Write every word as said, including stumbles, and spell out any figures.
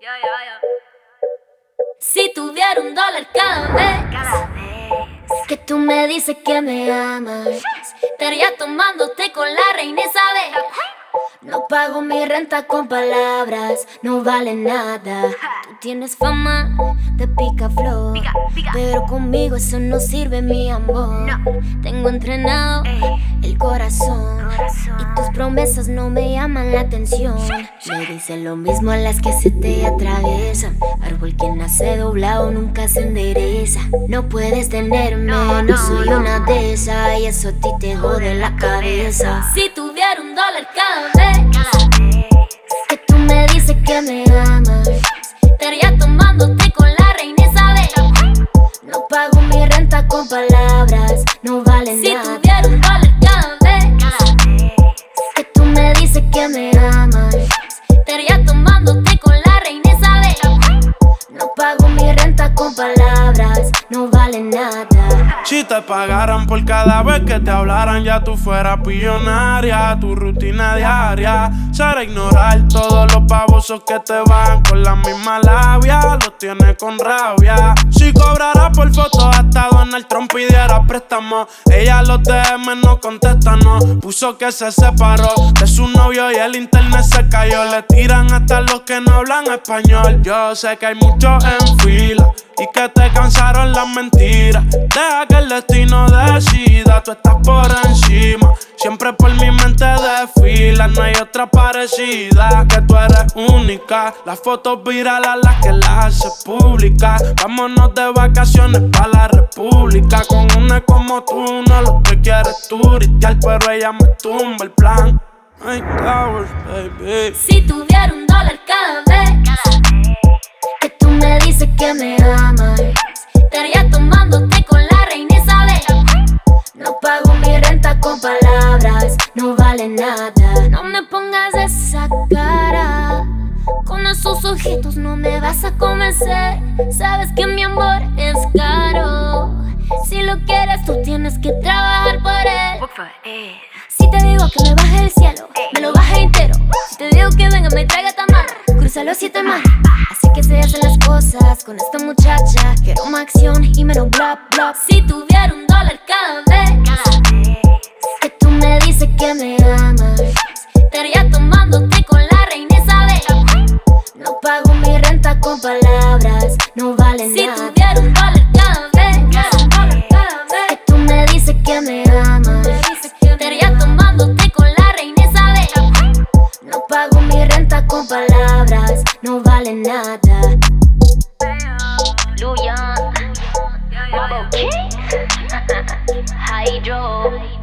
Yeah, yeah, yeah. Si tuviera un dólar cada vez, cada vez que tú me dices que me amas, estaría tomándote con la reina Isabel. No pago mi renta con palabras, no vale nada. Tú tienes fama de picaflor, Pica, pica. pero conmigo eso no sirve, mi amor. No. Tengo entrenado Ey. el corazón, Corazón. y tus promesas no me llaman la atención. Me dicen lo mismo a las que se te atraviesan. Árbol que nace doblado nunca se endereza. No puedes tenerme, No, no, no, soy no. una de esas, y eso a ti te jode la cabeza. Si tuviera un dólar cada vez Cada vez que tú me dices que me amas, estaría tomándote con la reina Isabel. No pago mi renta con palabras, no vale Si nada. Si tuviera tuviera un dólar cada vez cada vez que tú me dices que me amas, estaría tomándote con la reina Isabel. No pago mi renta con palabras, no vale nada. Si te pagaran por cada vez que te hablaran, ya tú fueras billonaria. Tu rutina diaria será ignorar todos los babosos que te van con la misma labia. Los tienes con rabia. Si cobrara por foto hasta Donald Trump pidiera préstamo, ella los D M no contesta, no. Puso que se separó de su novio y el internet se cayó. Le tiran hasta los que no hablan español. Yo sé que hay muchos en fila y que te cansaron las mentiras. Deja que el destino decida, tú estás por encima. Siempre por mi mente desfila, no hay otra parecida. Que tú eres única, las fotos virales a las que las haces públicas. Vámonos de vacaciones pa' la república. Con una como tú no lo que quieres turistear, pero ella me tumba el plan. Ay, Towers, baby. Si tuviera un dólar cada vez que tú me dices que me amas, estaría tomándote con la reina Isabel. No pago mi renta con palabras, no vale nada. No me pongas esa cara, con esos ojitos no me vas a convencer. Sabes que mi amor es caro. Si lo quieres tú tienes que trabajar por él. Work for it. Si te digo que me baje del cielo, me lo baje entero. Si te digo que venga, me traiga tamar, cruza los siete mares. Así que se hacen las cosas con esta muchacha. Quiero más acción y menos bla bla. Si tuviera un dólar cada vez Cada vez que tú me dices que me amas, estaría tomándote con la reina Isabel. No pago mi renta con palabras, no vale Si nada. Si tuviera tuviera un dólar cada vez, Cada dólar cada vez que tú me dices que me amas, estaría tomándote con la reina Isabel. No pago mi renta con palabras, no vale nada. Luyan Mambo King Hydro